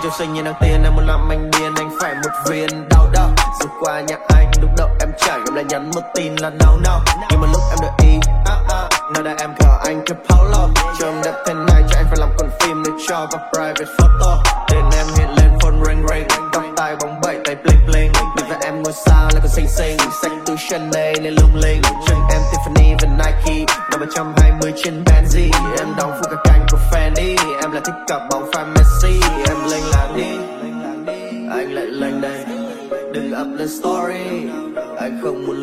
Châu xinh như nàng tiên, em muốn làm anh điên, anh phải một viên đau đau. Rồi qua nhà anh, lúc đầu em chạy, em lại nhắn một tin là no no. Nhưng mà lúc em đợi ý, nơi đây em cờ anh cho Paulo. Trông đẹp thế này cho anh phải làm con phim để cho vào private photo. Tên em hiện lên phone ring ring, tóc tai bóng bẩy tay bling bling. Đi với em ngôi sao lại còn xinh xinh, xách túi Chanel nên lung linh. Chân em Tiffany và Nike, năm 120 trên Benzy. Em đóng phụ cả cánh của Fendi, em là thích cặp bóng fan Messi. Em lên làng đi, anh lại lên đây, đừng up lên story, anh không muốn